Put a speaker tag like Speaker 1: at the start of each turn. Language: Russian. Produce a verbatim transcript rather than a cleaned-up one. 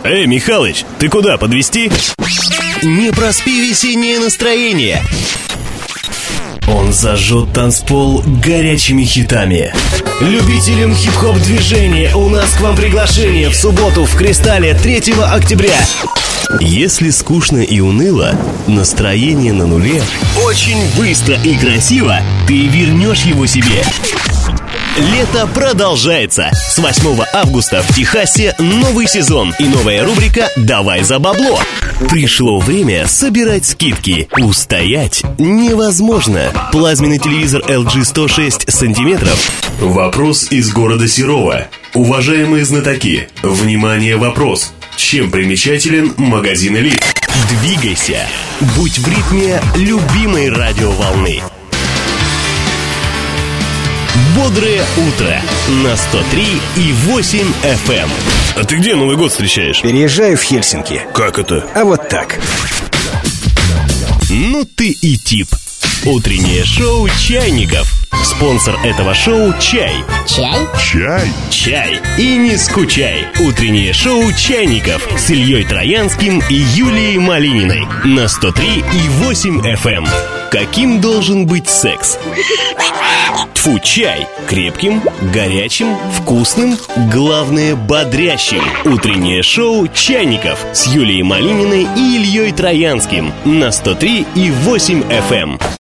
Speaker 1: Эй, Михалыч, ты куда, подвезти?
Speaker 2: Не проспи весеннее настроение.
Speaker 1: Он зажжет танцпол горячими хитами.
Speaker 2: Любителям хип-хоп движения у нас к вам приглашение в субботу в Кристалле третьего октября.
Speaker 1: Если скучно и уныло, настроение на нуле,
Speaker 2: Очень быстро и красиво ты вернешь его себе. Лето продолжается. С восьмого августа в Техасе новый сезон и новая рубрика «Давай за бабло».
Speaker 1: пришло время собирать скидки. Устоять невозможно. Плазменный телевизор эл джи сто шесть сантиметров.
Speaker 3: Вопрос из города Серова. Уважаемые знатоки, внимание, вопрос. Чем примечателен магазин «Элит»?
Speaker 1: Двигайся. Будь в ритме любимой радиоволны. Бодрое утро на сто три и восемь эф эм.
Speaker 3: А ты где Новый год встречаешь?
Speaker 4: Переезжаю в Хельсинки.
Speaker 3: Как это?
Speaker 4: А вот так.
Speaker 1: Ну ты и тип. Утреннее шоу «Чайников». Спонсор этого шоу – чай.
Speaker 5: Чай?
Speaker 3: Чай.
Speaker 1: Чай. И не скучай. Утреннее шоу «Чайников» с Ильей Троянским и Юлией Малининой на сто три и восемь эф эм. Каким должен быть секс? Тьфу, чай. Крепким, горячим, вкусным, главное, бодрящим. Утреннее шоу «Чайников» с Юлией Малининой и Ильей Троянским на сто три и восемь эф эм.